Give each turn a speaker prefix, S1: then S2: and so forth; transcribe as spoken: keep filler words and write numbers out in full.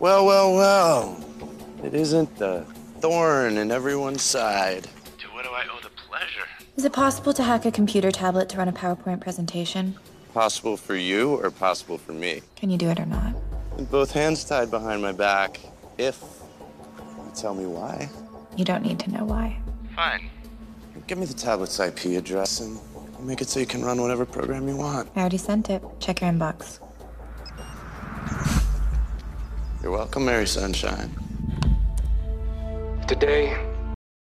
S1: Well, well, well. It isn't the thorn in everyone's side. To what do I owe the pleasure?
S2: Is it possible to hack a computer tablet to run a PowerPoint presentation?
S1: Possible for you or possible for me?
S2: Can you do it or not?
S1: With both hands tied behind my back, if you tell me why.
S2: You don't need to know why.
S1: Fine. Give me the tablet's I P address and I'll make it so you can run whatever program you want.
S2: I already sent it. Check your inbox.
S1: You're welcome, Mary Sunshine.
S3: Today,